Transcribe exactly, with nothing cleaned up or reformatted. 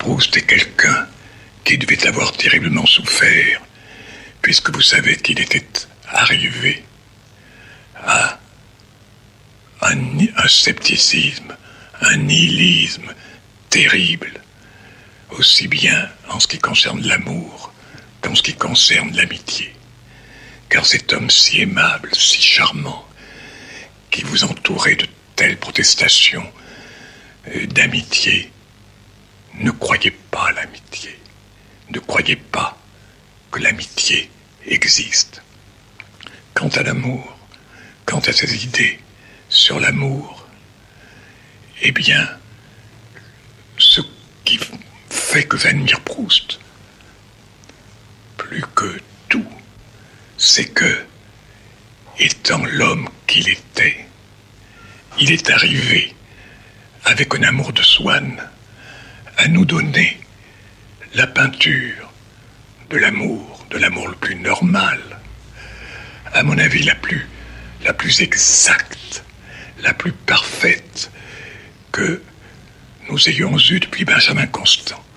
Proust est quelqu'un qui devait avoir terriblement souffert, puisque vous savez qu'il était arrivé à un, un scepticisme, un nihilisme terrible, aussi bien en ce qui concerne l'amour qu'en ce qui concerne l'amitié. Car cet homme si aimable, si charmant, qui vous entourait de telles protestations euh, d'amitié, ne croyez pas à l'amitié. Ne croyez pas que l'amitié existe. Quant à l'amour, quant à ses idées sur l'amour, eh bien, ce qui fait que j'admire Proust, plus que tout, c'est que, étant l'homme qu'il était, il est arrivé, avec un amour de Swann, à nous donner la peinture de l'amour, de l'amour le plus normal, à mon avis la plus, la plus exacte, la plus parfaite que nous ayons eue depuis Benjamin Constant.